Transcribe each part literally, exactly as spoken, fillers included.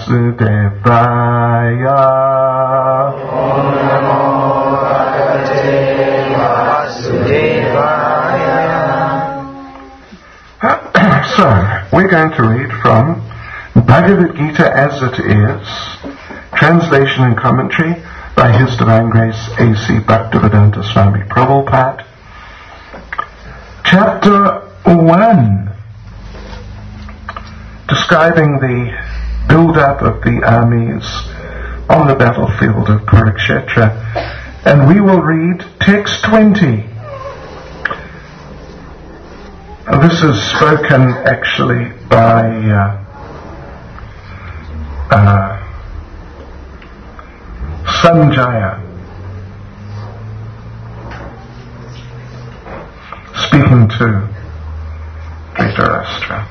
Vasudevaya. Om Namo Bhagavate Vasudevaya. So, we're going to read from Bhagavad Gita as it is, translation and commentary by His Divine Grace A C Bhaktivedanta Swami Prabhupada. Chapter one, describing the build-up of the armies on the battlefield of Kurukshetra. And we will read text twenty. This is spoken actually by uh, uh, Sanjaya, speaking to Dhritarashtra.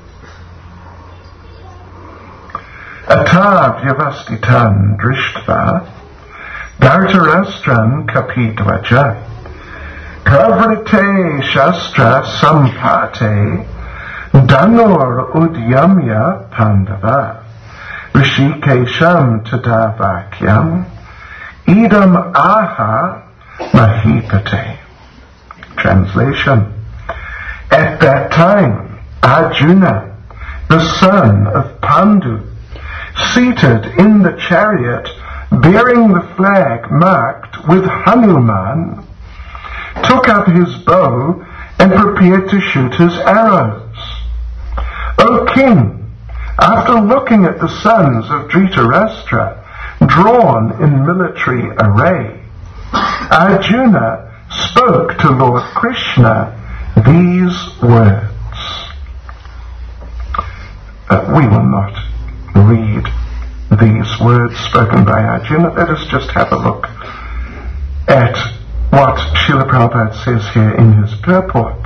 Ata vyavastitan drishtva Dhritarashtran kapidvaja Pravrite shastra sampate Danur udyamya pandava Rishikesham tadavakyam Idam aha mahipate. Translation. At that time, Arjuna, the son of Pandu, seated in the chariot bearing the flag marked with Hanuman, took up his bow and prepared to shoot his arrows. O king, after looking at the sons of Dhritarashtra drawn in military array, Arjuna spoke to Lord Krishna these words. Uh, we will not read these words spoken by Arjuna. Let us just have a look at what Srila Prabhupada says here in his purport.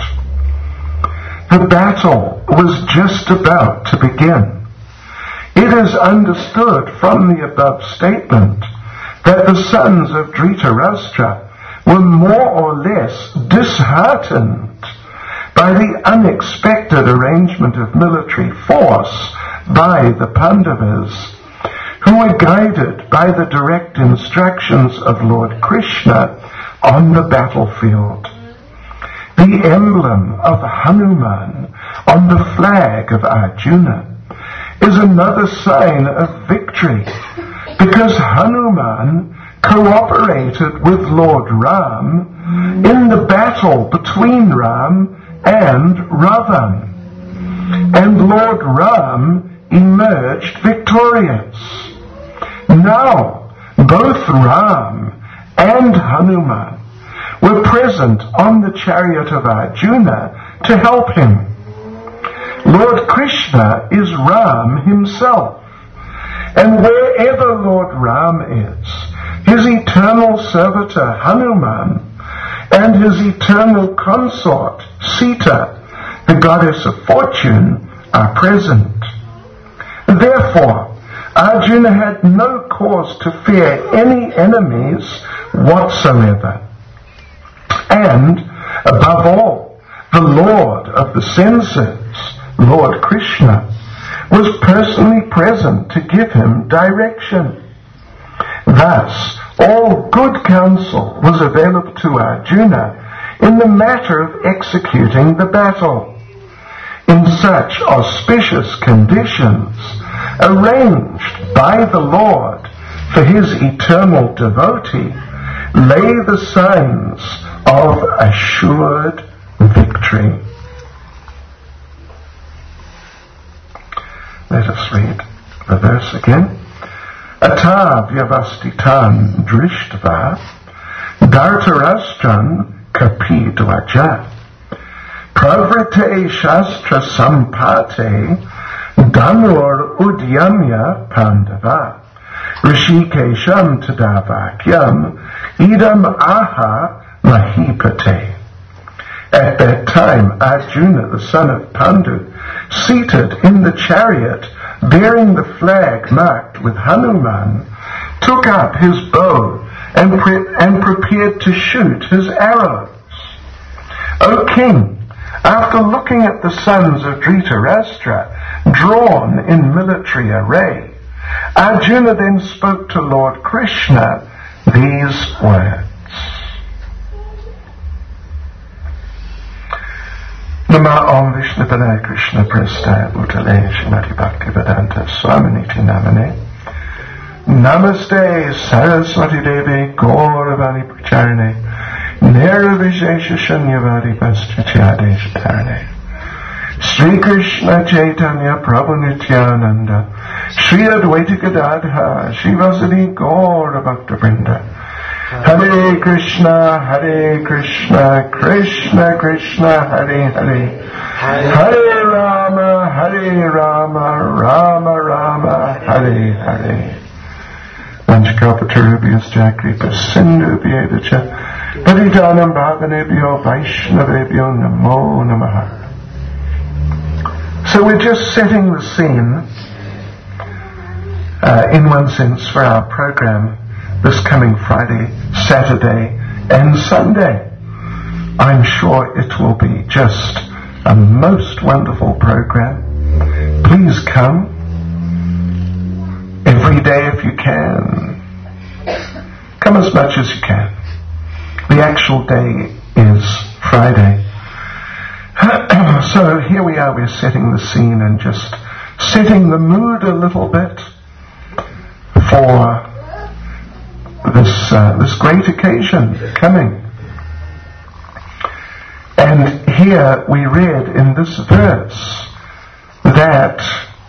The battle was just about to begin. It is understood from the above statement that the sons of Dhritarashtra were more or less disheartened by the unexpected arrangement of military force by the Pandavas, who were guided by the direct instructions of Lord Krishna on the battlefield. The emblem of Hanuman on the flag of Arjuna is another sign of victory, because Hanuman cooperated with Lord Ram in the battle between Ram and Ravan, and Lord Ram emerged victorious. Now, both Ram and Hanuman were present on the chariot of Arjuna to help him. Lord Krishna is Ram himself, and wherever Lord Ram is, his eternal servitor Hanuman and his eternal consort Sita, the goddess of fortune, are present. Therefore, Arjuna had no cause to fear any enemies whatsoever. And, above all, the Lord of the senses, Lord Krishna, was personally present to give him direction. Thus, all good counsel was available to Arjuna in the matter of executing the battle. In such auspicious conditions, arranged by the Lord for his eternal devotee, lay the signs of assured victory. Let us read the verse again. Ata vyavastitan drishtva Dhritarashtran kapidvaja Pravrite shastra sampate Danur udyamya pandava Rishikesham tadavakyam idam aha mahipate. At that time, Arjuna, the son of Pandu, seated in the chariot bearing the flag marked with Hanuman, took up his bow and, pre- and prepared to shoot his arrows. O king, after looking at the sons of Dhritarashtra drawn in military array, Arjuna then spoke to Lord Krishna these words. Nama Om Vishnu Padaya Krishna Prestaya Bhutale Shrimati Bhaktivedanta Swaminiti Namane Namaste Saraswati Devi Gauravani Pracharine Nirvishesha Shunyavadi Paschachyadesh Dharane Sri Krishna Chaitanya Prabhu Nityananda Sri Advaita Gadadha Shivasadi Gaura Bhakta Vrinda Hare Krishna Hare Krishna Krishna Krishna Hare Hare Hare Rama Hare Rama Rama Rama Hare Hare Vanchakalpatarubhyascha Kripa Sindhubhyevacha Paritanam Bhavanebhyo Vaishnavebhyo Namo Namaha. So we're just setting the scene, uh, in one sense, for our program this coming Friday, Saturday, and Sunday. I'm sure it will be just a most wonderful program. Please come every day if you can. Come as much as you can. The actual day is Friday. So here we are, we're setting the scene and just setting the mood a little bit for this uh, this great occasion coming. And here we read in this verse that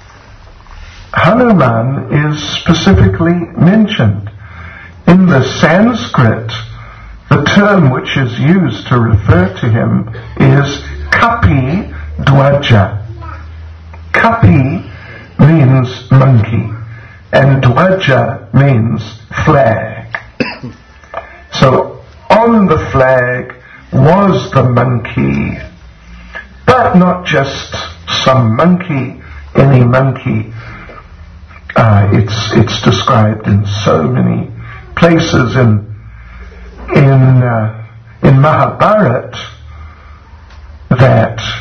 Hanuman is specifically mentioned. In the Sanskrit, the term which is used to refer to him is Kapi Dwaja. Kapi means monkey, and Dwaja means flag. So on the flag was the monkey, but not just some monkey, any monkey. Uh, it's it's described in so many places in in uh, in Mahabharata that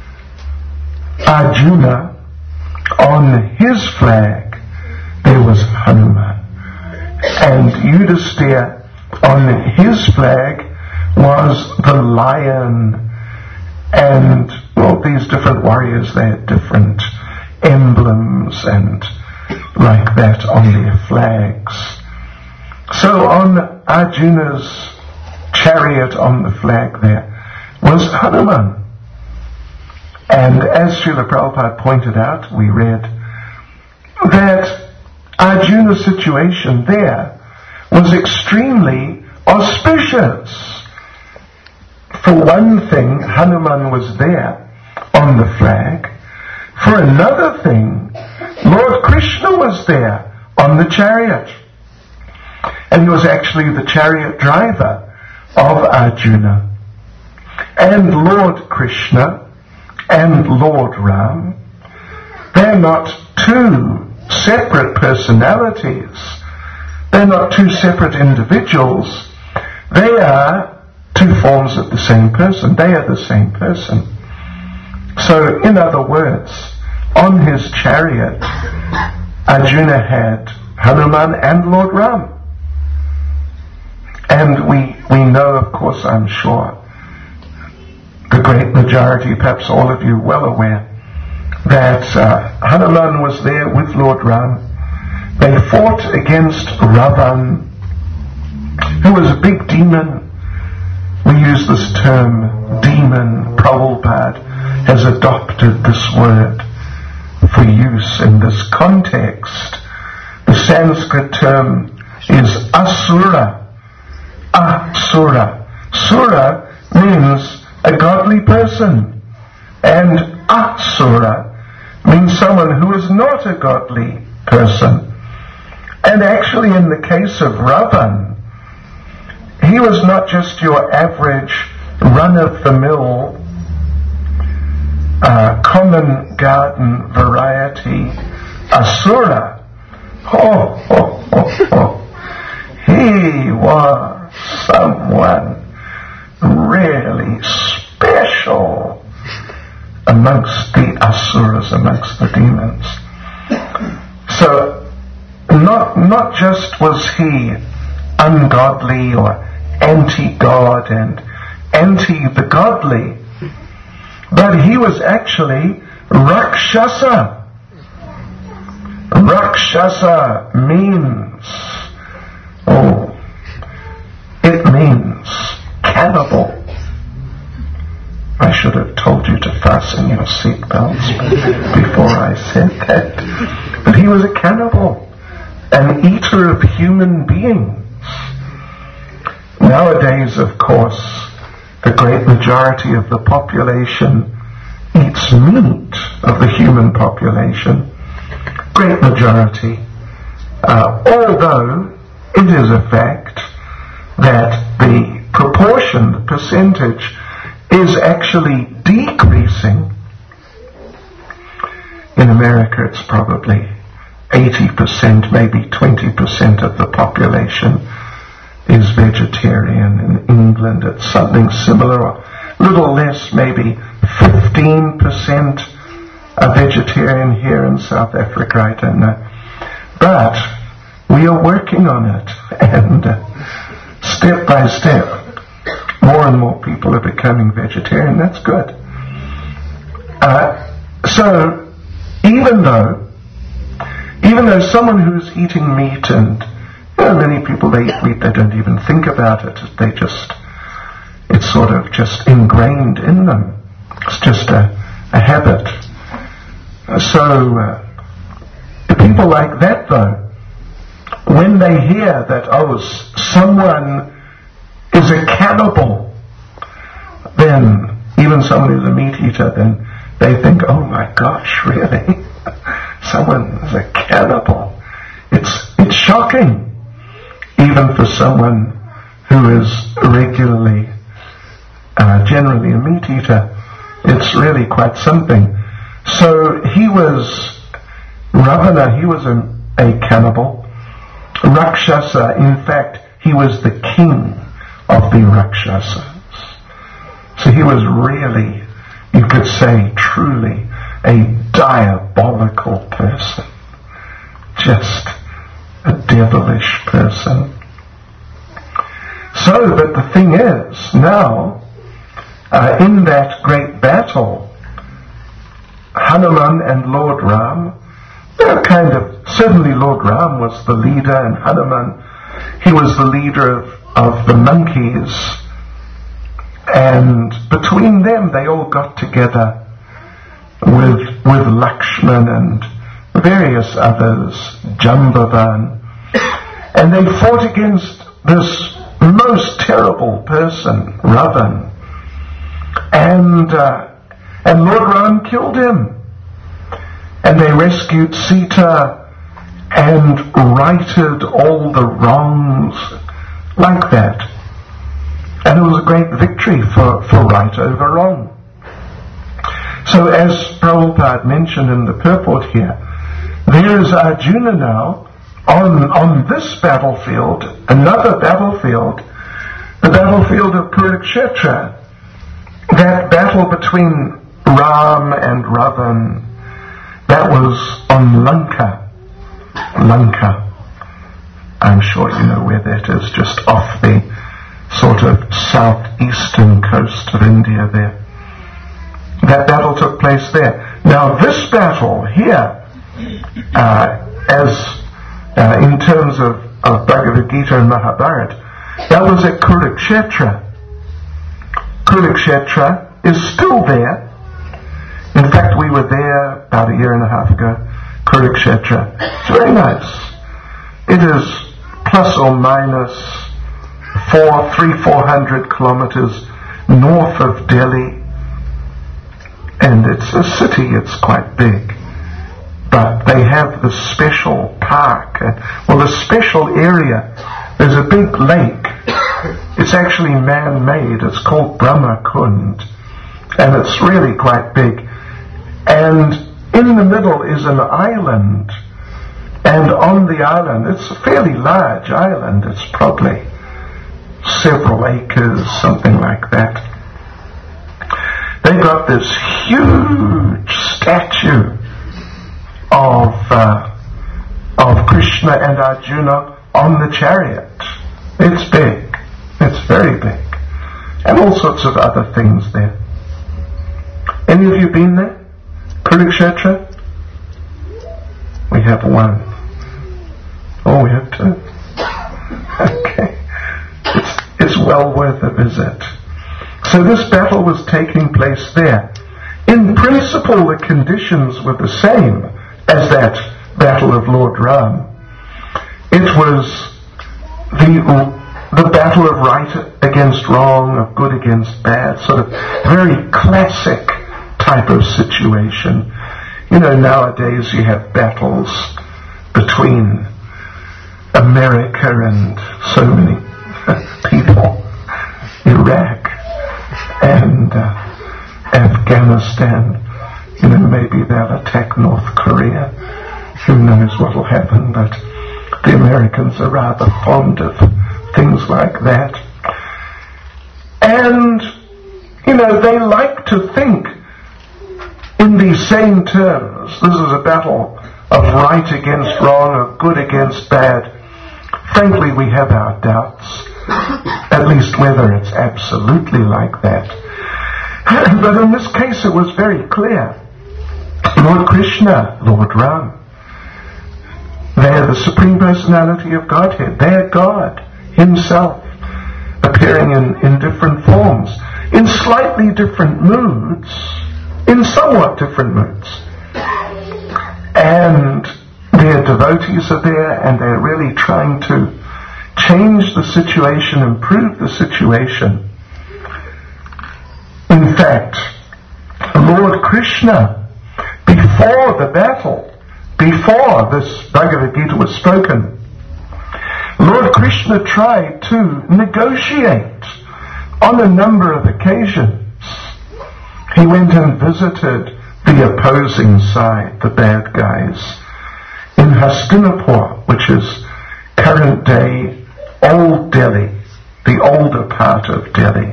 Arjuna, on his flag there was Hanuman, and Yudhisthira, on his flag was the lion, and all these different warriors, they had different emblems and like that on their flags. So on Arjuna's chariot on the flag there was Hanuman. And as Srila Prabhupada pointed out, we read that Arjuna's situation there was extremely auspicious. For one thing, Hanuman was there on the flag. For another thing, Lord Krishna was there on the chariot. And he was actually the chariot driver of Arjuna. And Lord Krishna and Lord Ram, they're not two separate personalities. They're not two separate individuals. They are two forms of the same person. They are the same person. So, in other words, on his chariot, Arjuna had Hanuman and Lord Ram. And we, we know, of course, I'm sure, the great majority, perhaps all of you well aware, that uh, Hanuman was there with Lord Ram. They fought against Ravan, who was a big demon. We use this term, demon. Prabhupada has adopted this word for use in this context. The Sanskrit term is asura. Asura. Sura means a godly person, and asura means someone who is not a godly person. And actually, in the case of Ravan, he was not just your average run-of-the-mill uh, common garden variety asura. Oh, oh, oh, oh. He was someone really special amongst the asuras, amongst the demons. So not, not just was he ungodly or anti-God and anti the godly, but he was actually Rakshasa. Rakshasa means, oh, it means cannibal. I should have told you to fasten your seatbelts before I said that. But he was a cannibal, an eater of human beings. Nowadays, of course, the great majority of the population eats meat of the human population. Great majority. Uh, although it is a fact that the proportion, the percentage, is actually decreasing. In America, it's probably eighty percent, maybe twenty percent of the population is vegetarian. In England, it's something similar, or a little less, maybe fifteen percent are vegetarian. Here in South Africa, I don't know. But we are working on it, and uh, step by step, more and more people are becoming vegetarian. That's good. Uh, so, even though, even though someone who's eating meat, and you know, many people, they eat meat, they don't even think about it. They just, it's sort of just ingrained in them. It's just a, a habit. So, uh, people like that, though, when they hear that, oh, someone is a cannibal, then even someone who's a meat eater, then they think, oh my gosh, really? Someone is a cannibal. It's it's shocking, even for someone who is regularly, uh, generally a meat eater. It's really quite something. So he was Ravana, he was a, a cannibal. Rakshasa, in fact, he was the king of the Rakshasas. So he was really, you could say, truly a diabolical person. Just a devilish person. So, but the thing is, now, uh, in that great battle, Hanuman and Lord Ram, they're kind of, certainly Lord Ram was the leader, and Hanuman, he was the leader of, of the monkeys. And between them, they all got together with with Lakshman and various others, Jambavan, and they fought against this most terrible person, Ravan, and uh, and Lord Ram killed him, and they rescued Sita and righted all the wrongs like that. And it was a great victory for, for right over wrong. So as Prabhupada mentioned in the purport here, there is Arjuna now on, on this battlefield, another battlefield, the battlefield of Kurukshetra. That battle between Ram and Ravan, that was on Lanka. Lanka. I'm sure you know where that is, just off the sort of southeastern coast of India there. That battle took place there. Now this battle here, uh, as uh, in terms of, of Bhagavad Gita and Mahabharata, that was at Kurukshetra. Kurukshetra is still there. In fact, we were there about a year and a half ago. Kurukshetra. It's very nice. It is plus or minus four, three, four hundred kilometers north of Delhi, and it's a city. It's quite big, but they have the special park. Uh, well, the special area. There's a big lake. It's actually man-made. It's called Brahma Kund, and it's really quite big. And in the middle is an island, and on the island, it's a fairly large island. It's probably several acres, something like that. They got this huge statue of uh, of Krishna. Krishna and Arjuna on the chariot. It's big. It's very big. And all sorts of other things there. Any of you been there? Kurukshetra? We have one. Oh, we have two. Okay. It's, it's well worth a visit. So this battle was taking place there. In principle, the conditions were the same as that battle of Lord Ram. It was the the battle of right against wrong, of good against bad, sort of very classic type of situation. You know, nowadays you have battles between America and so many people, Iraq and uh, Afghanistan. You know, maybe they'll attack North Korea. Who knows what will happen, but the Americans are rather fond of things like that. And, you know, they like to think in these same terms. This is a battle of right against wrong, of good against bad. Frankly, we have our doubts, at least whether it's absolutely like that. But in this case it was very clear. Lord Krishna, Lord Ram, they're the Supreme Personality of Godhead. They're God Himself, appearing in, in different forms, in slightly different moods, in somewhat different moods. And their devotees are there, and they're really trying to change the situation, improve the situation. In fact, Lord Krishna, before the battle, before this Bhagavad Gita was spoken, Lord Krishna tried to negotiate on a number of occasions. He went and visited the opposing side, the bad guys, in Hastinapur, which is current day Old Delhi, the older part of Delhi.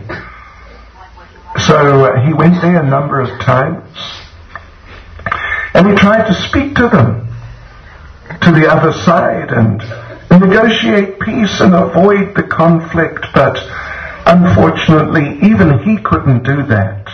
So uh, he went there a number of times, and he tried to speak to them, to the other side, and negotiate peace and avoid the conflict, but unfortunately even he couldn't do that.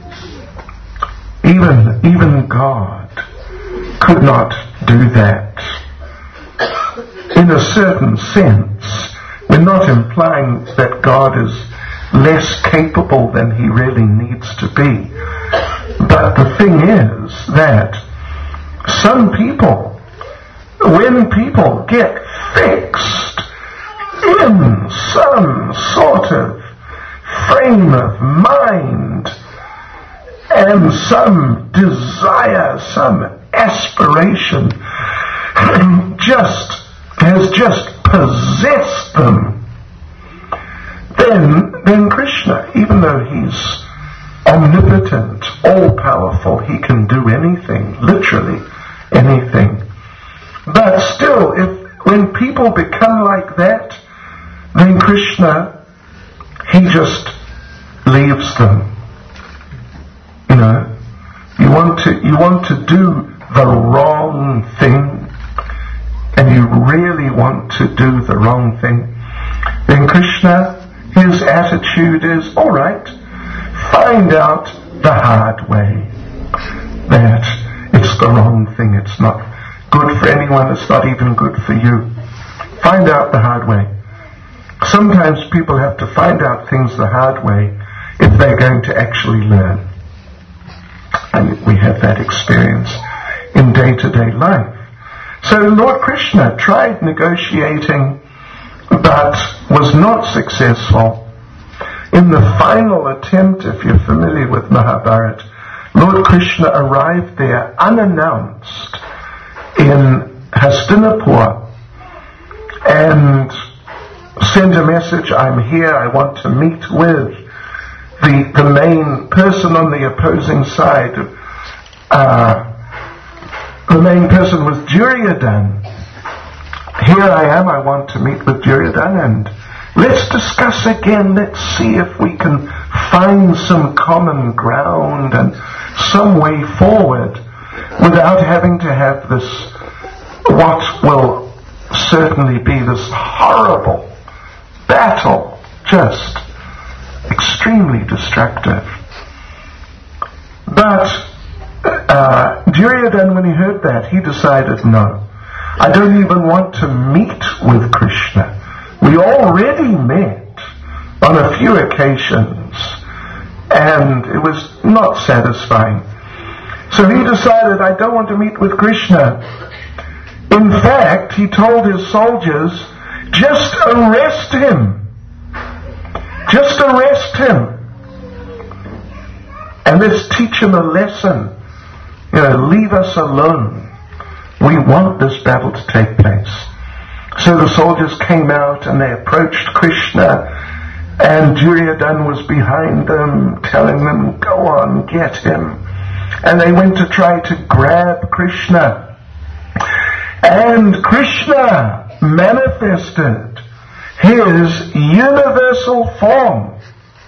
Even, even God could not do that. In a certain sense, we're not implying that God is less capable than He really needs to be. But the thing is that some people, when people get fixed in some sort of frame of mind and some desire, some aspiration just has just possessed them, then then Krishna, even though He's omnipotent, all-powerful, He can do anything, literally anything. But still, if when people become like that, then Krishna, He just leaves them. You know, you want to you want to do the wrong thing, and you really want to do the wrong thing, then Krishna, His attitude is, all right, find out the hard way that it's the wrong thing, it's not good for anyone, it's not even good for you. Find out the hard way. Sometimes people have to find out things the hard way if they're going to actually learn. And we have that experience in day-to-day life. So Lord Krishna tried negotiating, but was not successful. In the final attempt, if you're familiar with Mahabharata, Lord Krishna arrived there unannounced in Hastinapur and sent a message, I'm here, I want to meet with the, the main person on the opposing side. Uh, the main person was Duryodhana. Here I am, I want to meet with Duryodhana, and let's discuss again, let's see if we can find some common ground and some way forward without having to have this, what will certainly be this horrible battle, just extremely destructive. But uh, Duryodhana, when he heard that, he decided, no, I don't even want to meet with Krishna. We already met on a few occasions, and it was not satisfying. So he decided, I don't want to meet with Krishna. In fact, he told his soldiers, just arrest him. Just arrest him. And let's teach him a lesson. You know, leave us alone. We want this battle to take place. So the soldiers came out and they approached Krishna, and Duryodhana was behind them, telling them, go on, get him. And they went to try to grab Krishna. And Krishna manifested his universal form.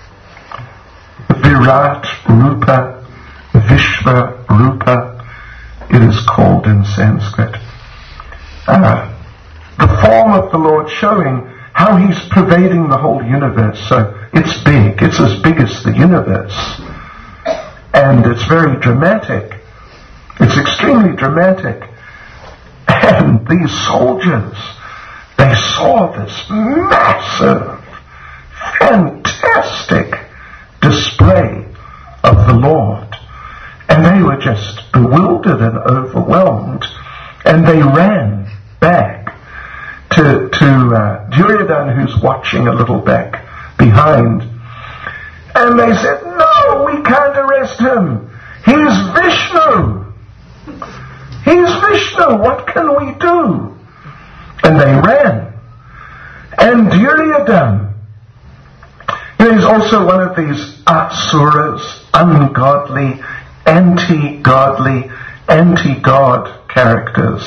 Virat Rupa, Vishva Rupa, it is called in Sanskrit. Uh, the form of the Lord showing how He's pervading the whole universe. So it's big, it's as big as the universe. And it's very dramatic. It's extremely dramatic. And these soldiers, they saw this massive, fantastic display of the Lord. And they were just bewildered and overwhelmed. And they ran back to, to uh, Duryodhana, who's watching a little back behind. And they said, no, we can't arrest him. He's Vishnu. He's Vishnu. What can we do? And they ran. And Duryodhana, he's also one of these asuras, ungodly, anti-godly, anti-God characters.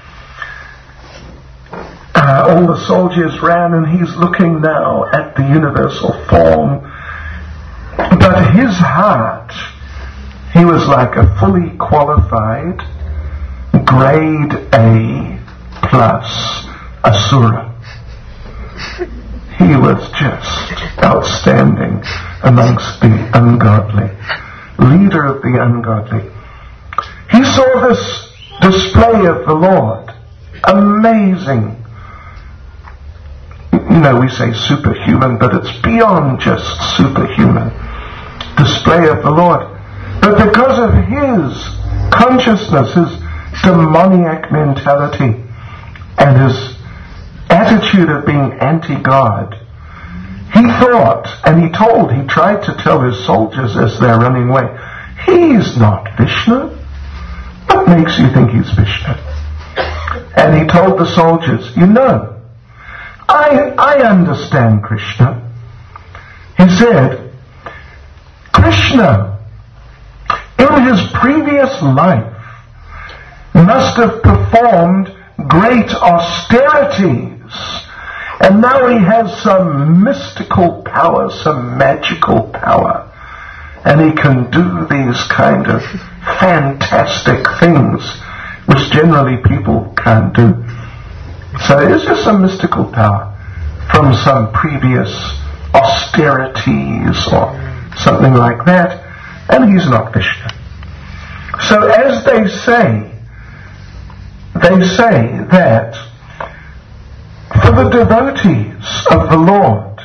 Uh, all the soldiers ran, and he's looking now at the universal form. But his heart, he was like a fully qualified grade A plus asura. He was just outstanding amongst the ungodly, leader of the ungodly. He saw this display of the Lord, amazing. You know, we say superhuman, but it's beyond just superhuman display of the Lord. But because of his consciousness, his demoniac mentality, and his attitude of being anti-God, he thought, and he told, he tried to tell his soldiers as they're running away, he's not Vishnu. What makes you think he's Vishnu? And he told the soldiers, you know, I, I understand Krishna. He said, Krishna, in his previous life, must have performed great austerities, and now he has some mystical power, some magical power, and he can do these kind of fantastic things which generally people can't do. So it's just some mystical power from some previous austerities or something like that, and he's not Vishnu. So as they say, they say that for the devotees of the Lord,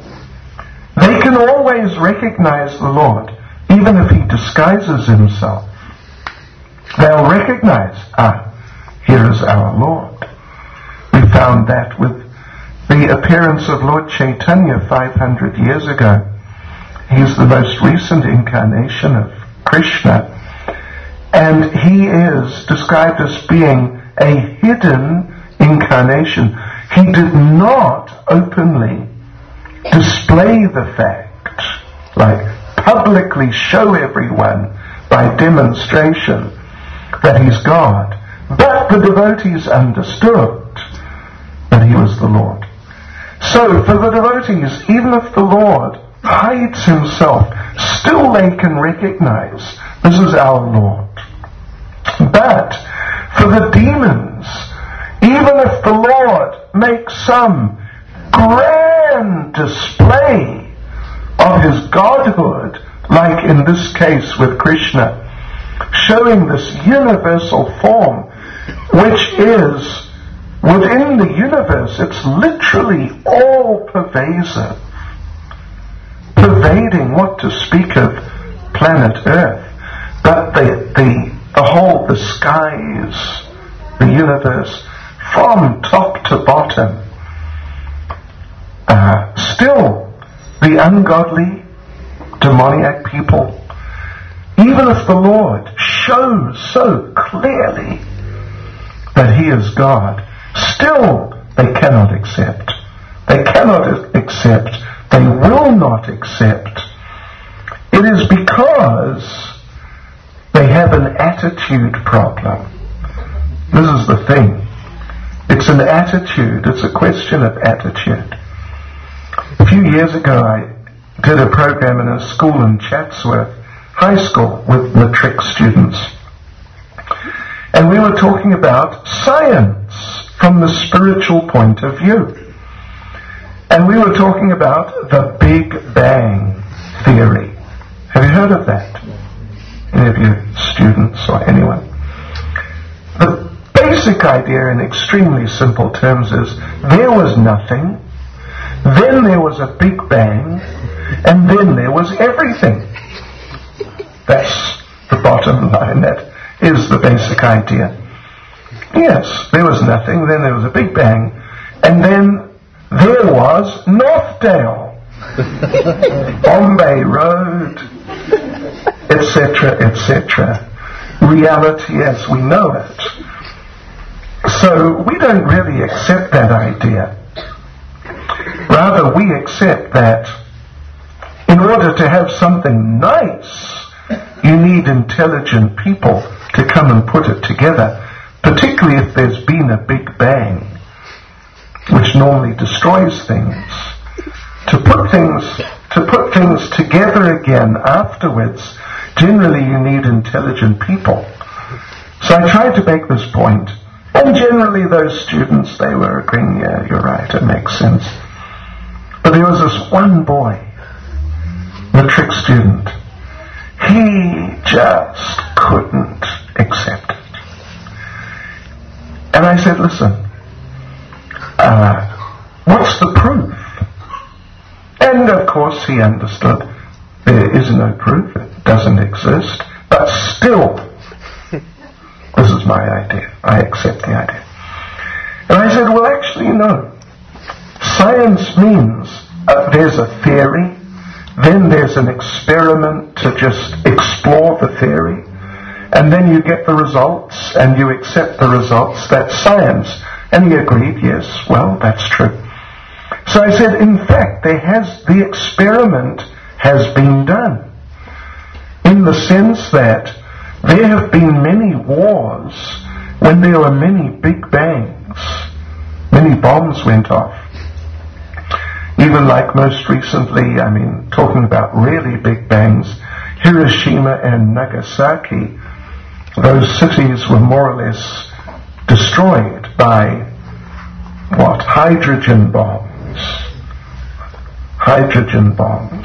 they can always recognize the Lord, even if he disguises himself. They'll recognize, ah, here is our Lord. We found that with the appearance of Lord Chaitanya five hundred years ago. He's the most recent incarnation of Krishna, and he is described as being a hidden incarnation. He did not openly display the fact, like publicly show everyone by demonstration that he's God, but the devotees understood that he was the Lord. So for the devotees, even if the Lord hides himself, still they can recognize this is our Lord. But for the demons, even if the Lord makes some grand display of his godhood, like in this case with Krishna, showing this universal form, which is within the universe, it's literally all pervasive, pervading, what to speak of planet Earth, but the, the, the whole, the skies, the universe, from top to bottom. Uh, still, the ungodly, demoniac people, even if the Lord shows so clearly that he is God, still they cannot accept. They cannot accept. They will not accept. It is because they have an attitude problem. This is the thing. It's an attitude. It's a question of attitude. A few years ago I did a program in a school in Chatsworth High School with matric students. And we were talking about science from the spiritual point of view. And we were talking about the Big Bang theory. Have you heard of that? Any of you students or anyone? The basic idea in extremely simple terms is there was nothing, then there was a Big Bang, and then there was everything. That's the bottom line. That is the basic idea. Yes, there was nothing, then there was a Big Bang, and then there was Northdale, Bombay Road, et cetera, et cetera. Reality as we know it. So we don't really accept that idea. Rather, we accept that in order to have something nice, you need intelligent people to come and put it together, particularly if there's been a Big Bang, which normally destroys things. To put things, to put things together again afterwards, generally you need intelligent people. So I tried to make this point, and generally those students, they were agreeing, yeah, you're right, it makes sense. But there was this one boy, matric student, he just couldn't accept it. And I said, listen, uh, what's the proof? And of course he understood there is no proof, it doesn't exist, but still, this is my idea, I accept the idea. And I said, well actually no, science means uh, there's a theory, then there's an experiment to just explore the theory, and then you get the results and you accept the results. That's science. And he agreed, yes, well, that's true. So I said, in fact, there has, the experiment has been done, in the sense that there have been many wars when there were many Big Bangs, many bombs went off. Even like most recently, I mean, talking about really Big Bangs, Hiroshima and Nagasaki, those cities were more or less destroyed by, what, hydrogen bombs. Hydrogen bombs.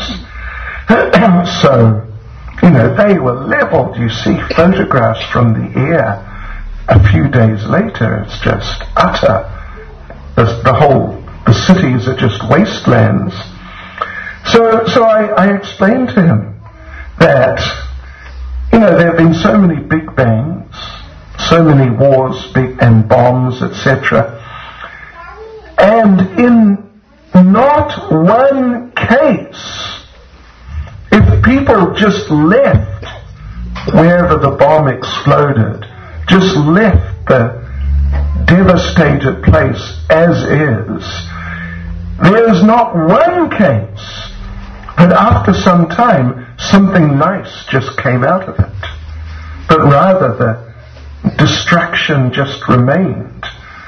So, you know, they were leveled. You see photographs from the air a few days later. It's just utter. The, the whole, the cities are just wastelands. So, so I, I explained to him that, you know, there have been so many Big Bangs, so many wars, big and bombs, et cetera. And in not one case, if people just left wherever the bomb exploded, just left the devastated place as is, there is not one case that after some time something nice just came out of it, but rather the destruction just remained.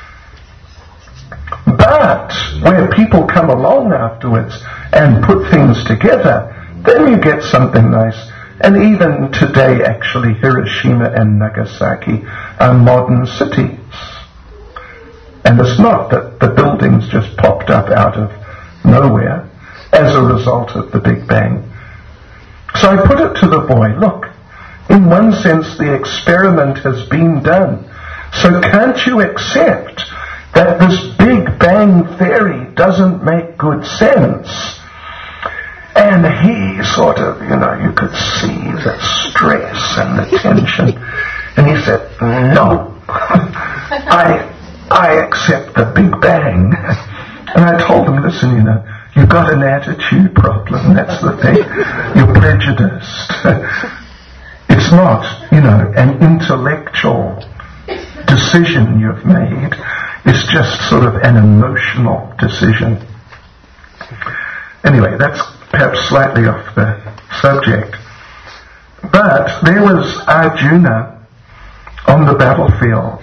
But where people come along afterwards and put things together, then you get something nice. And even today, actually, Hiroshima and Nagasaki are modern cities. And it's not that the buildings just popped up out of nowhere as a result of the Big Bang. So I put it to the boy, look, in one sense the experiment has been done. So can't you accept that this Big Bang theory doesn't make good sense? And he sort of, you know, you could see the stress and the tension. And he said, no, I I accept the Big Bang. And I told him, listen, you know, you've got an attitude problem, that's the thing. You're prejudiced. It's not, you know, an intellectual decision you've made. It's just sort of an emotional decision. Anyway, that's perhaps slightly off the subject. But there was Arjuna on the battlefield.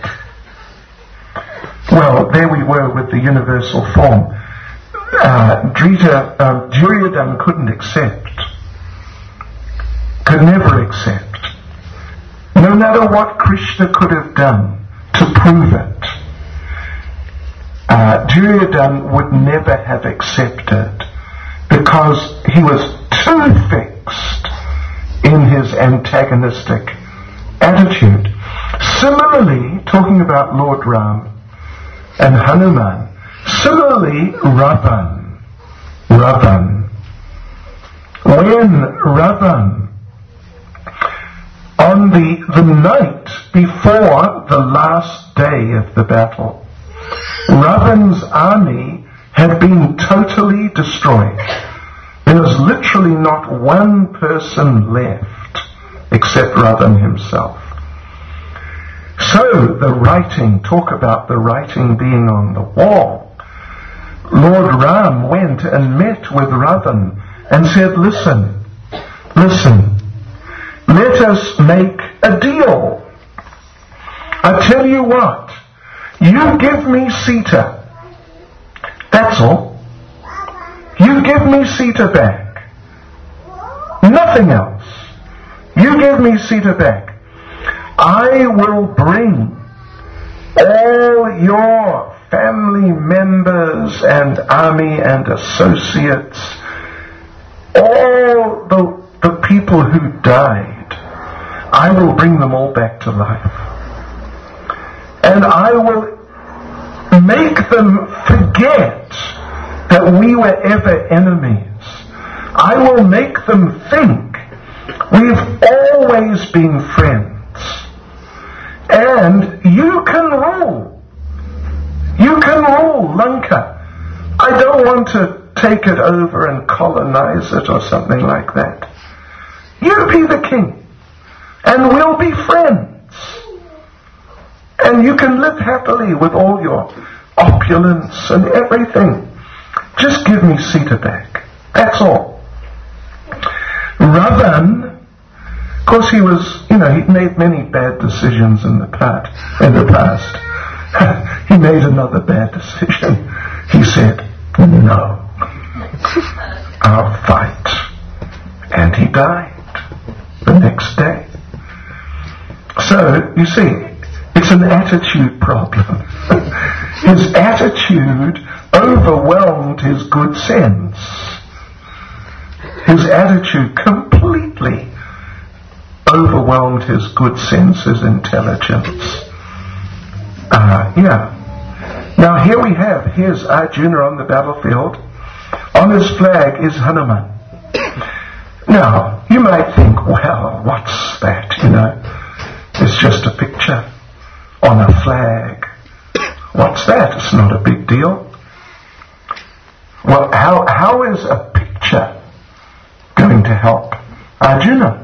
Well, there we were with the universal form. Uh, Drita, um, Duryodhana couldn't accept, could never accept, no matter what Krishna could have done to prove it. Uh, Duryodhana would never have accepted because he was too fixed in his antagonistic attitude. Similarly, talking about Lord Ram and Hanuman, similarly, Ravan, Ravan, when Ravan, on the, the night before the last day of the battle, Ravan's army had been totally destroyed. There was literally not one person left except Ravan himself. So the writing, talk about the writing being on the wall. Lord Ram went and met with Ravan and said, listen, listen, let us make a deal. I tell you what, you give me Sita. That's all. You give me Sita back. Nothing else. You give me Sita back. I will bring all your family members and army and associates, all the, the people who died, I will bring them all back to life. And I will make them forget that we were ever enemies. I will make them think we've always been friends. And you can rule. You can rule Lanka. I don't want to take it over and colonize it or something like that. You be the king. And we'll be friends. And you can live happily with all your opulence and everything. Just give me Sita back. That's all. Ravan, of course, he was, you know, he'd made many bad decisions in the past. In the past, he made another bad decision. He said, "No, I'll fight," and he died the next day. So you see, it's an attitude problem. His attitude overwhelmed his good sense. His attitude completely overwhelmed his good sense, his intelligence. Uh, yeah. Now here we have, here's Arjuna on the battlefield. On his flag is Hanuman. Now, you might think, well, what's that, you know? It's just a picture on a flag. What's that? It's not a big deal. Well, how how is a picture going to help Arjuna?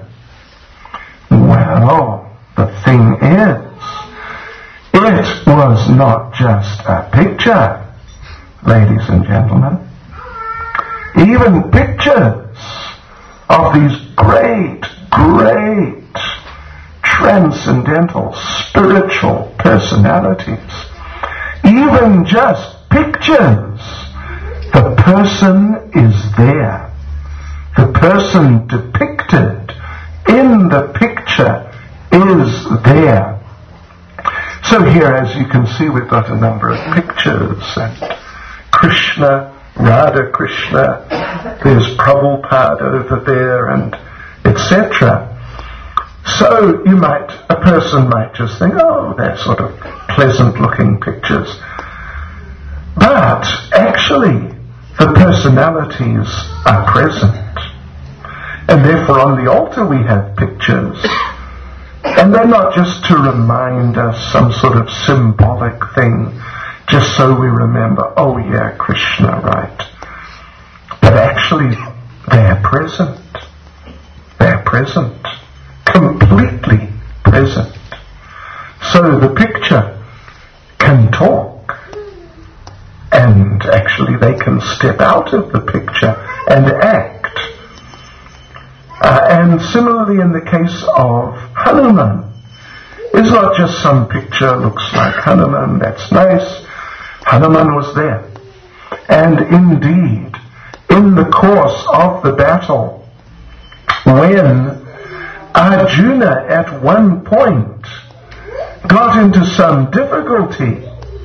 Well, the thing is, it was not just a picture, ladies and gentlemen. Even pictures of these great, great, transcendental, spiritual personalities, even just pictures, the person is there. The person depicted in the picture is there. So here, as you can see, we've got a number of pictures, and Krishna, Radha Krishna, there's Prabhupada over there, and et cetera. So you might, a person might just think, oh, they're sort of pleasant-looking pictures. But actually, the personalities are present. And therefore on the altar we have pictures. And they're not just to remind us some sort of symbolic thing, just so we remember, oh yeah, Krishna, right. But actually, they're present. They're present. Completely present. So the picture can talk. And actually they can step out of the picture and act. Uh, and similarly in the case of Hanuman, it's not just some picture looks like Hanuman, that's nice. Hanuman was there. And indeed, in the course of the battle, when Arjuna at one point got into some difficulty,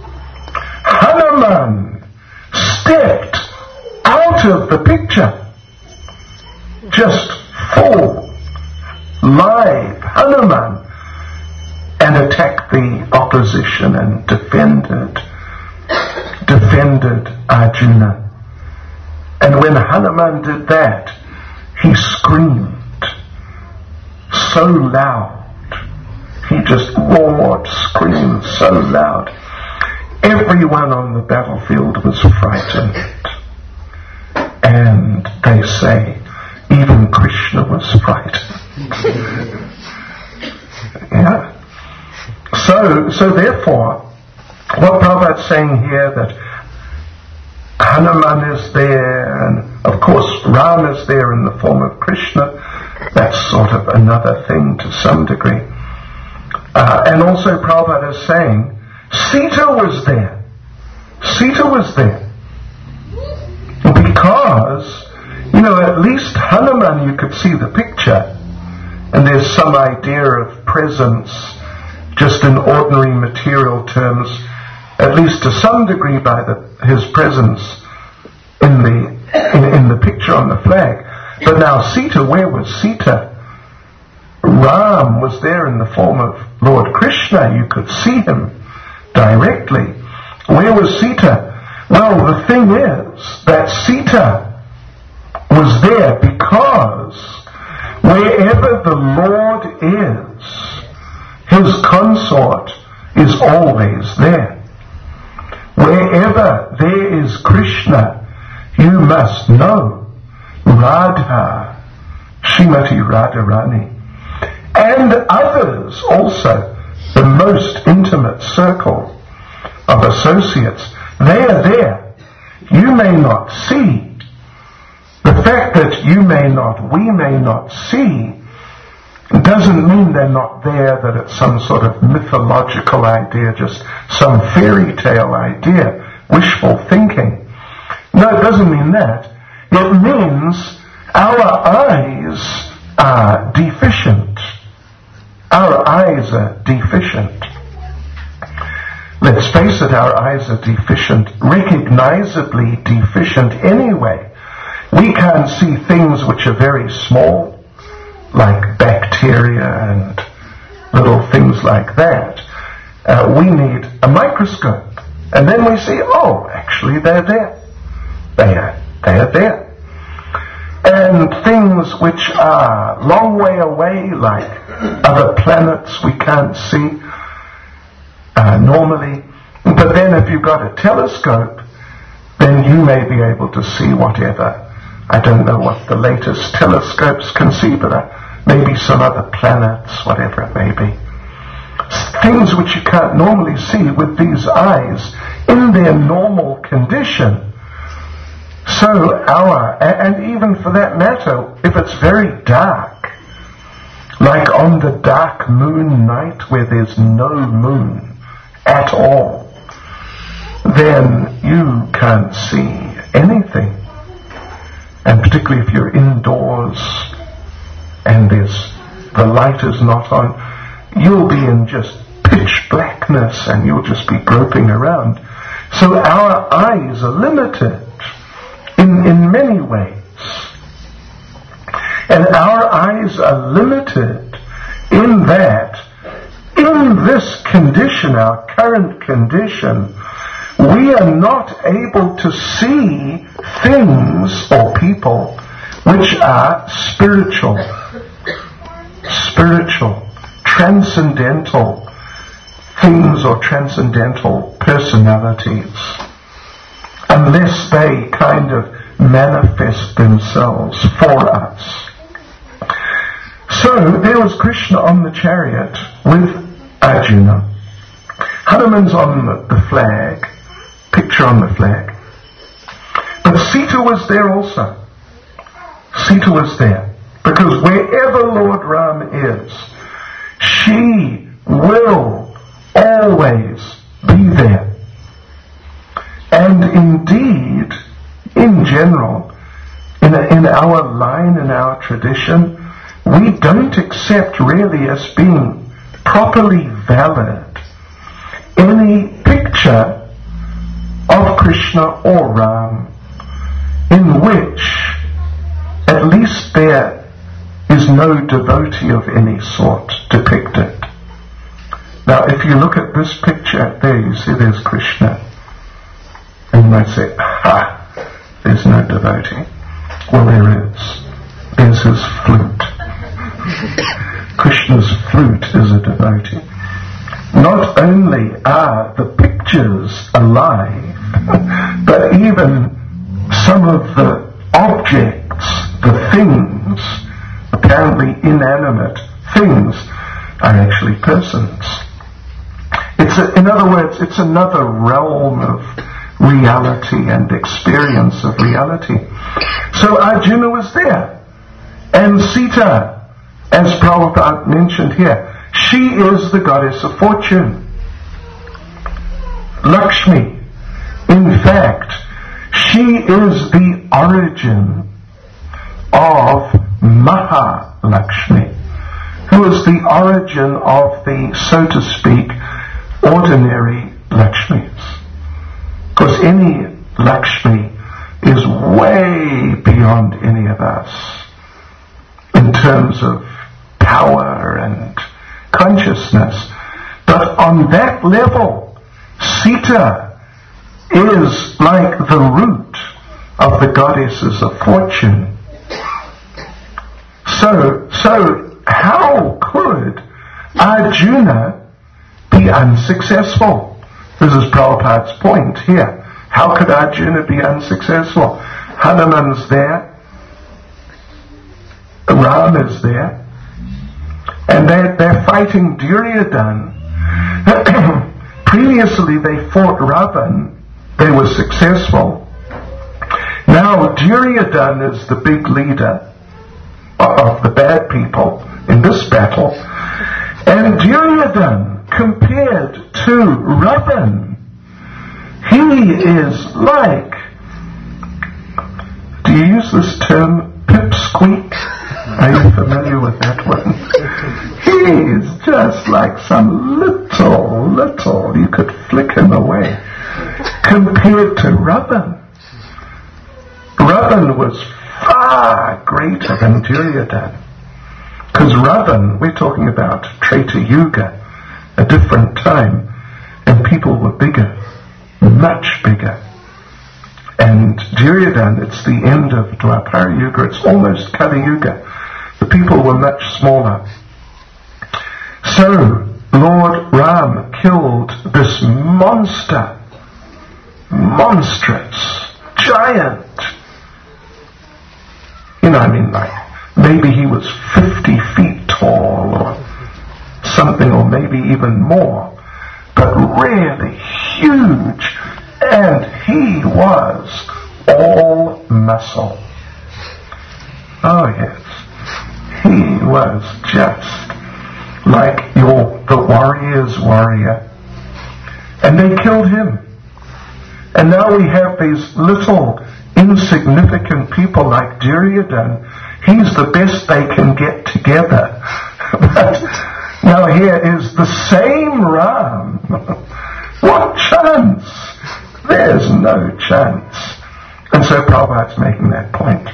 Hanuman stepped out of the picture, just full, live Hanuman, and attacked the opposition and defended, defended Arjuna. And when Hanuman did that, he screamed so loud, he just roared, screamed so loud. Everyone on the battlefield was frightened. And they say, even Krishna was frightened. Yeah. So, so therefore, what Prabhupada's saying here, that Hanuman is there, and of course Ram is there in the form of Krishna, that's sort of another thing to some degree. Uh, and also Prabhupada is saying, Sita was there. Sita was there. Because, you know, at least Hanuman, you could see the picture, and there's some idea of presence, just in ordinary material terms, at least to some degree by the, his presence in the, in, in the picture on the flag. But now Sita, where was Sita? Ram was there in the form of Lord Krishna. You could see him directly. Where was Sita? Well, the thing is that Sita was there because wherever the Lord is, his consort is always there. Wherever there is Krishna, you must know Radha, Srimati Radharani, and others also, the most intimate circle of associates, they are there. You may not see. The fact that you may not, we may not see, doesn't mean they're not there, that it's some sort of mythological idea, just some fairy tale idea, wishful thinking. No, it doesn't mean that. It means our eyes are deficient. Our eyes are deficient. Let's face it, our eyes are deficient, recognizably deficient anyway. We can't see things which are very small, like bacteria and little things like that. Uh, we need a microscope. And then we see, oh, actually they're there. They are, they are there. And things which are long way away, like other planets we can't see uh, normally. But then if you've got a telescope, then you may be able to see whatever. I don't know what the latest telescopes can see, but uh, maybe some other planets, whatever it may be. Things which you can't normally see with these eyes in their normal condition. So our, and even for that matter, if it's very dark, like on the dark moon night where there's no moon at all, then you can't see anything. And particularly if you're indoors and there's, the light is not on, you'll be in just pitch pitch blackness and you'll just be groping around. So our eyes are limited in, in many ways. And our eyes are limited in that, in this condition, our current condition, we are not able to see things or people which are spiritual, spiritual, transcendental things or transcendental personalities, unless they kind of manifest themselves for us. So there was Krishna on the chariot with Arjuna. Hanuman's on the flag, picture on the flag. But Sita was there also. Sita was there. Because wherever Lord Ram is, she will always be there. And indeed, in general, in, a, in our line, in our tradition, we don't accept really as being properly valid any picture of Krishna or Ram in which at least there is no devotee of any sort depicted. Now if you look at this picture, there you see there's Krishna. And you might say, ha, there's no devotee. Well, there is. There's his flute. Krishna's flute is a devotee. Not only are the pictures alive, but even some of the objects, the things, apparently inanimate things, are actually persons. It's a, in other words, it's another realm of reality and experience of reality. So Arjuna was there. And Sita, as Prabhupada mentioned here, she is the goddess of fortune. Lakshmi, in fact, she is the origin of Mahalakshmi, who is the origin of the, so to speak, ordinary Lakshmis. Because any Lakshmi is way beyond any of us in terms of power and consciousness. But on that level, Sita is like the root of the goddesses of fortune. So, so how could Arjuna be unsuccessful? This is Prabhupada's point here. How could Arjuna be unsuccessful? Hanuman's there. Ram is there. And they're, they're fighting Duryodhana. Previously they fought Ravan. They were successful. Now Duryodhana is the big leader of the bad people in this battle. And Duryodhana, compared to Ravan, he is like, do you use this term, pipsqueak? Are you familiar with that one? He's just like some little, little, you could flick him away, compared to Ravan. Ravan was far greater than Duryodhana. Because Ravan, we're talking about Treta Yuga, a different time, and people were bigger, much bigger. And Duryodhana, it's the end of Dwapara Yuga, it's almost Kali Yuga. The people were much smaller. So, Lord Ram killed this monster, monstrous, giant. You know, I mean, like, maybe he was fifty feet tall or something, or maybe even more, but really huge. And he was all muscle. Oh yes, he was just like your the warrior's warrior. And they killed him. And now we have these little insignificant people like Duryodhana. He's the best they can get together. But Now here is the same Ram. What chance? There's no chance. And so Prabhupada's making that point.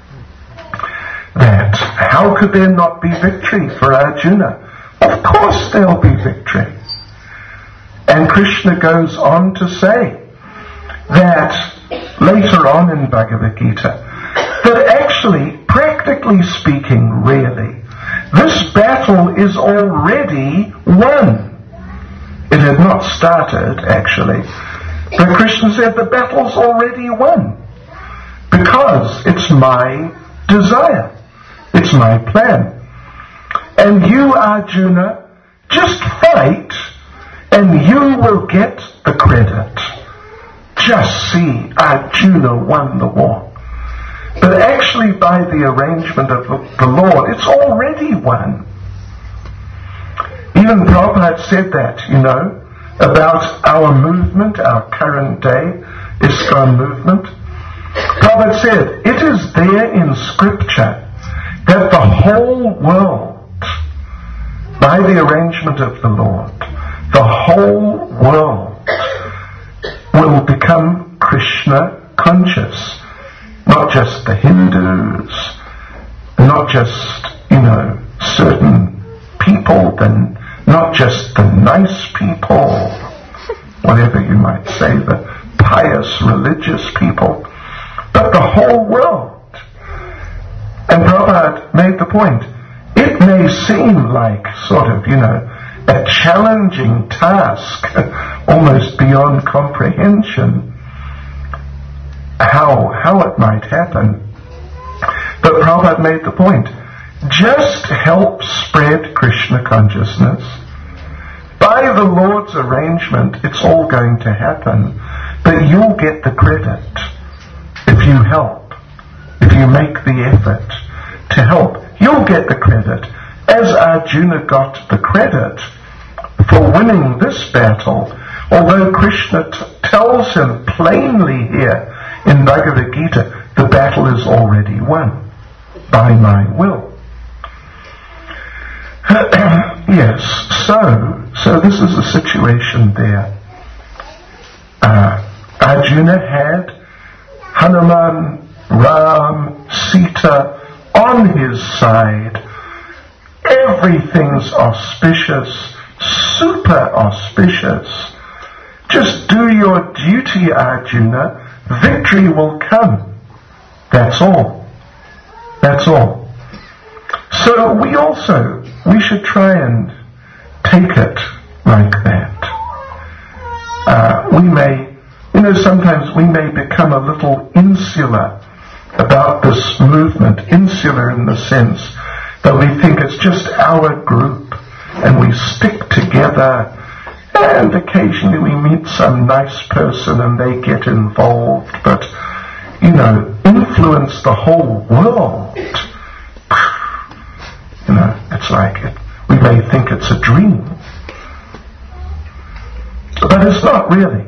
That how could there not be victory for Arjuna? Of course there'll be victory. And Krishna goes on to say that later on in Bhagavad Gita, that actually, practically speaking, really, this battle is already won. It had not started, actually, but Krishna said the battle's already won because it's my desire, it's my plan. And you, Arjuna, just fight and you will get the credit. Just see, Arjuna won the war. But actually by the arrangement of the Lord, it's already won. Even Prabhupada said that, you know, about our movement, our current day ISKCON movement. Prabhupada said, it is there in scripture that the whole world, by the arrangement of the Lord, the whole world will become Krishna conscious. Not just the Hindus, not just, you know, certain people, then not just the nice people, whatever you might say, the pious religious people, but the whole world. And Prabhupada made the point, it may seem like sort of, you know, a challenging task, almost beyond comprehension, how how it might happen. But Prabhupada made the point, just help spread Krishna consciousness. By the Lord's arrangement, it's all going to happen, but you'll get the credit if you help, if you make the effort to help. You'll get the credit, as Arjuna got the credit for winning this battle, although Krishna t- tells him plainly here in Bhagavad Gita, the battle is already won by my will. Yes, so so this is the situation there. Uh, Arjuna had Hanuman, Ram, Sita on his side. Everything's auspicious, super auspicious. Just do your duty, Arjuna. Victory will come. That's all. That's all. So we also, we should try and take it like that. Uh, we may, you know, sometimes we may become a little insular about this movement, insular in the sense that we think it's just our group and we stick together, and occasionally we meet some nice person and they get involved, but, you know, influence the whole world. You know, it's like it, we may think it's a dream. But it's not really.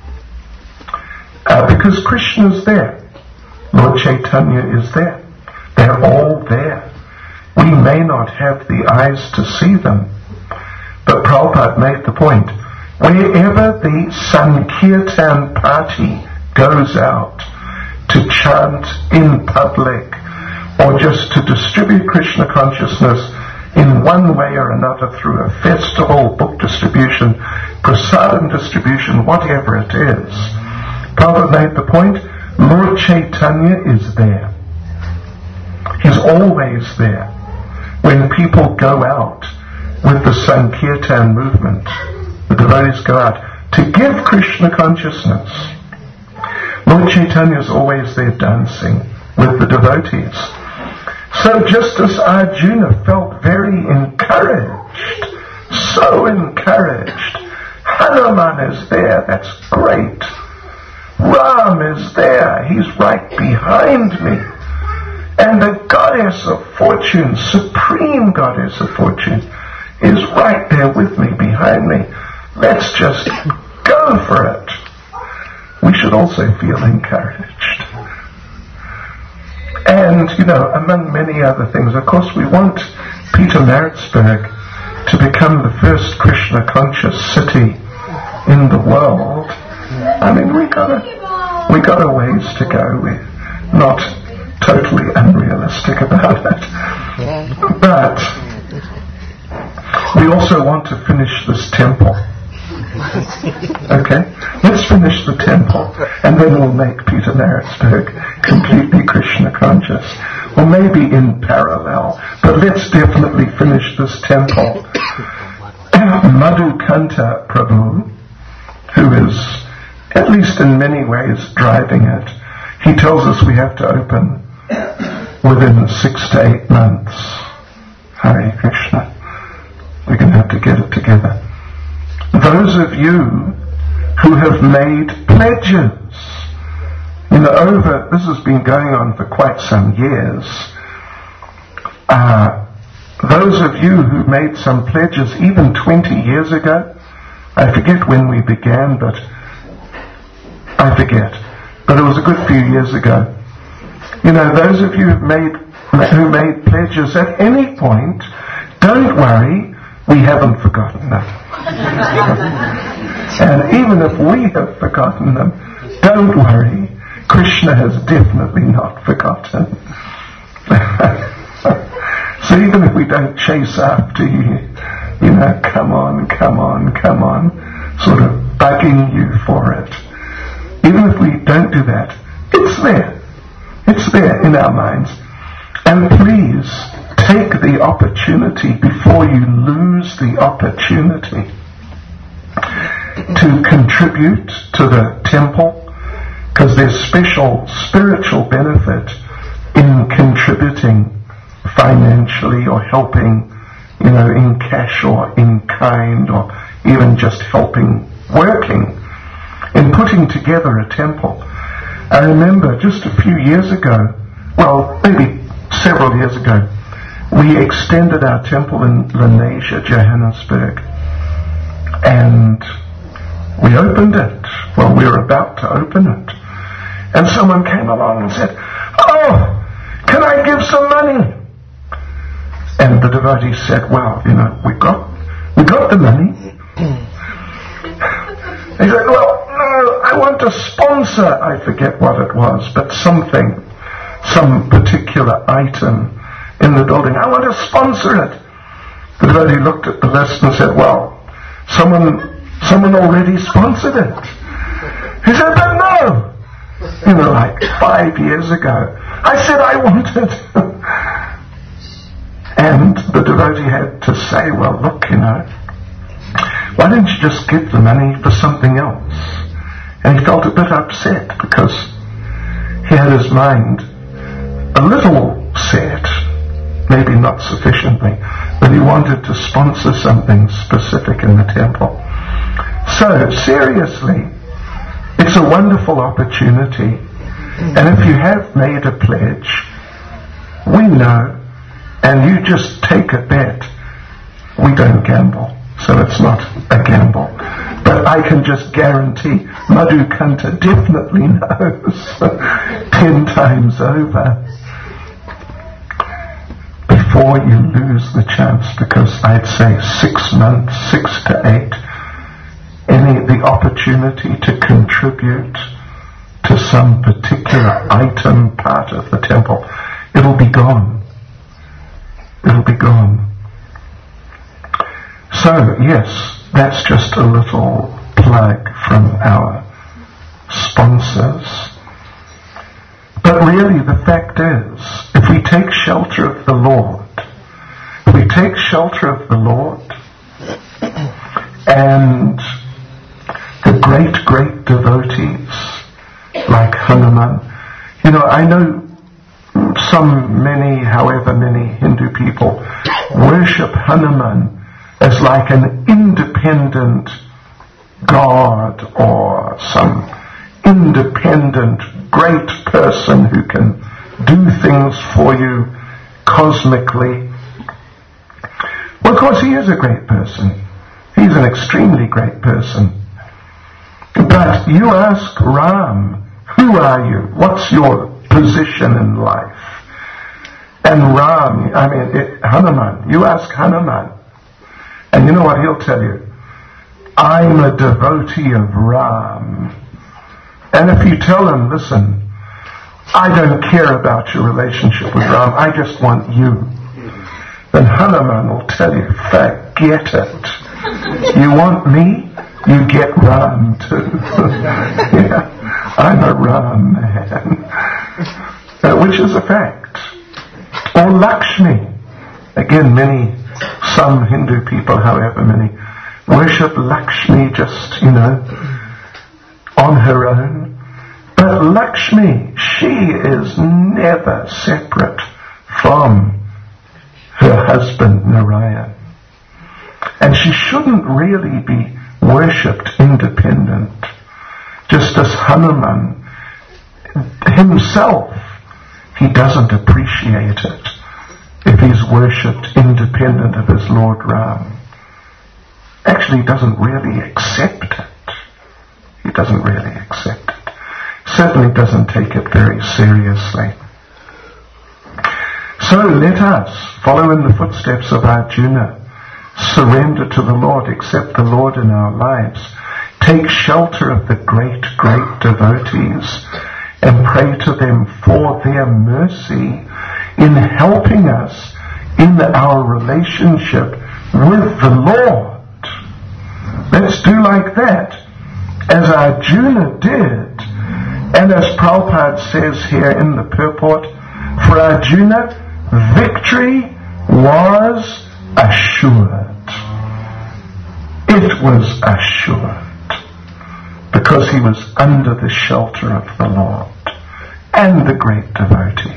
Uh, because Krishna's there. Lord Chaitanya is there. They're all there. We may not have the eyes to see them, but Prabhupada made the point, wherever the Sankirtan party goes out to chant in public or just to distribute Krishna consciousness in one way or another through a festival, book distribution, prasadam distribution, whatever it is, Prabhupada made the point, Lord Chaitanya is there. He's always there. When people go out with the Sankirtan movement, the devotees go out to give Krishna consciousness, Lord Chaitanya is always there dancing with the devotees. So just as Arjuna felt very encouraged, so encouraged, Hanuman is there, that's great. Ram is there, he's right behind me. And the goddess of fortune, supreme goddess of fortune, is right there with me, behind me. Let's just go for it. We should also feel encouraged. And, you know, among many other things, of course, we want Peter Maritzburg to become the first Krishna conscious city in the world, I mean, we got a we got a ways to go. We're not totally unrealistic about it, but we also want to finish this temple. Okay, let's finish the temple, and then we'll make Pietermaritzburg completely Krishna conscious, or maybe in parallel. But let's definitely finish this temple. Madhukanta Prabhu, who is, at least in many ways, driving it, he tells us we have to open within six to eight months. Hare Krishna. We're going to have to get it together. Those of you who have made pledges, you know, over, this has been going on for quite some years, uh, those of you who made some pledges even twenty years ago, I forget when we began, but I forget, but it was a good few years ago. You know, those of you who made, who made pledges at any point, don't worry, we haven't forgotten them. And even if we have forgotten them, don't worry, Krishna has definitely not forgotten. So even if we don't chase after you, you know, come on, come on, come on, sort of bugging you for it, even if we don't do that, it's there. It's there in our minds. And please, take the opportunity before you lose the opportunity to contribute to the temple, because there's special spiritual benefit in contributing financially or helping, you know, in cash or in kind, or even just helping, working, in putting together a temple. I remember just a few years ago, well, maybe several years ago, we extended our temple in Lenasia, Johannesburg, and we opened it. Well, we were about to open it, and someone came along and said, "Oh, can I give some money?" And the devotee said, "Well, you know, we got we got the money." He said, "Well, no, I want to sponsor," I forget what it was, but something, some particular item in the building. "I want to sponsor it." The devotee looked at the list and said, "Well, someone someone already sponsored it." He said, "But no." You know, like five years ago. I said I wanted. And the devotee had to say, "Well, look, you know, why don't you just give the money for something else?" And he felt a bit upset because he had his mind a little set, maybe not sufficiently, but he wanted to sponsor something specific in the temple. So, seriously, it's a wonderful opportunity. And if you have made a pledge, we know, and you just take a bet. We don't gamble, so it's not a gamble. But I can just guarantee Madhukanta definitely knows ten times over before you lose the chance, because I'd say six months, six to eight, any the opportunity to contribute to some particular item, part of the temple, it'll be gone. It'll be gone. So, yes, that's just a little plug from our sponsors. But really the fact is, if we take shelter of the Lord, if we take shelter of the Lord, and the great, great devotees like Hanuman, you know, I know some, many, however many Hindu people worship Hanuman as like an independent god or some independent great person who can do things for you cosmically. Well, of course, he is a great person. He's an extremely great person. But you ask Ram, who are you? What's your position in life? And Ram, I mean, it, Hanuman, you ask Hanuman, And you know what he'll tell you? I'm a devotee of Ram. And if you tell him, listen, I don't care about your relationship with Ram, I just want you, then Hanuman will tell you, forget it. You want me? You get Ram too. Yeah, I'm a Ram man. Uh, which is a fact. Or Lakshmi. Again, many, some Hindu people, however many, worship Lakshmi just, you know, on her own. But Lakshmi, she is never separate from her husband Narayan. And she shouldn't really be worshipped independent. Just as Hanuman himself, he doesn't appreciate it if he's worshipped independent of his Lord Ram. Actually, he doesn't really accept it. He doesn't really accept it. Certainly doesn't take it very seriously. So let us follow in the footsteps of Arjuna, surrender to the Lord, accept the Lord in our lives, take shelter of the great, great devotees, and pray to them for their mercy in helping us in our relationship with the Lord. Let's do like that, as Arjuna did. And as Prabhupada says here in the purport, for Arjuna, victory was assured. It was assured because he was under the shelter of the Lord and the great devotees.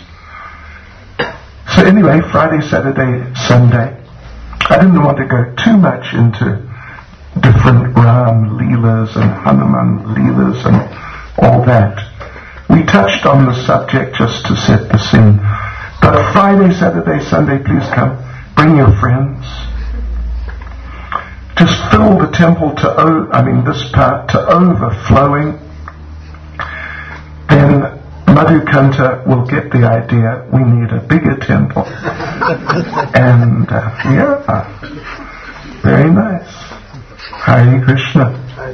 So anyway, Friday, Saturday, Sunday, I didn't want to go too much into different Ram Leelas and Hanuman Leelas and all that. We touched on the subject just to set the scene. But Friday, Saturday, Sunday, please come. Bring your friends. Just fill the temple to, o- I mean this part, to overflowing. Then Madhukanta will get the idea we need a bigger temple. And, uh, yeah, very nice. Hare Krishna.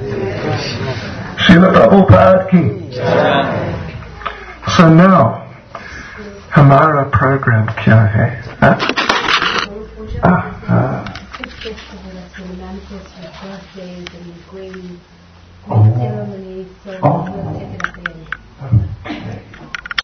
Srila Prabhupada ki. So now, Hamara program kya hai? Huh? Ah, ah. Oh. Oh.